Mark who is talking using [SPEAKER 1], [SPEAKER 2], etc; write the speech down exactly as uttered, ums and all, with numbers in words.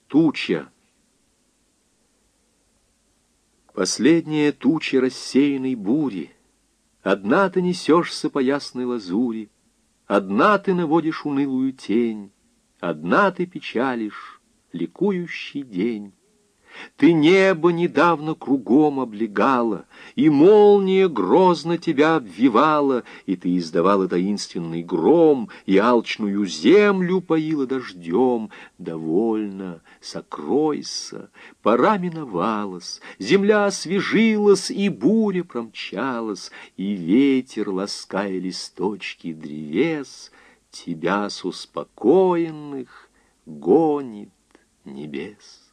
[SPEAKER 1] Туча. Последняя туча рассеянной бури. Одна ты несешься по ясной лазури, одна ты наводишь унылую тень, одна ты печалишь ликующий день. Ты небо недавно кругом облегала, и молния грозно тебя обвивала, и ты издавала таинственный гром, и алчную землю поила дождем. Довольно, сокройся, пора миновалась, земля освежилась, и буря промчалась, и ветер, лаская листочки древес, тебя с успокоенных гонит небес.